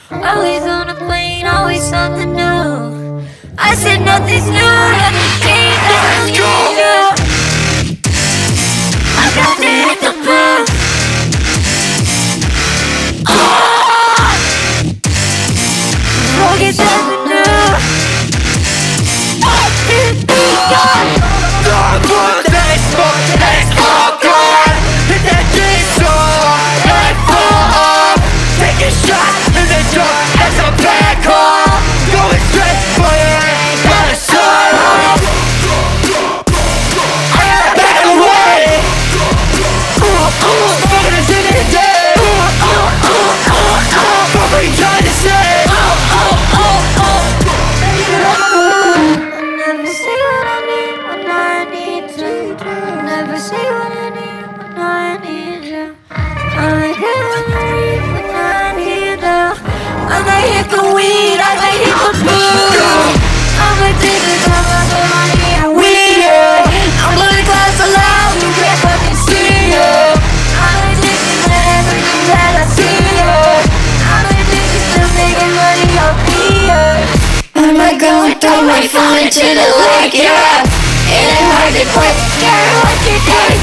Always on a plane, always something new. I said nothing's new, nothing's changed, nothing's new. I got to hit the booth. Focus something new. Don't put that smoke, let's go on. Hit that G-song, like full up. Take a shot in the dark as a black hole. Going straight for your aim, gotta shut up. Back away. Smoking this in the day. What were you trying to say? Never say what I need when I need to. Never say what I need when I need you. I get what I need when I need you. I might hit the weed, I might hit the booze. I'm addicted to my need and weed. I'm blowing glass so loud you can't fucking see you. I'm addicted to everything that I see. I'm addicted to making money off me. I'm not going throw my phone into the lake, yeah. It ain't hard to quit, yeah, like you did.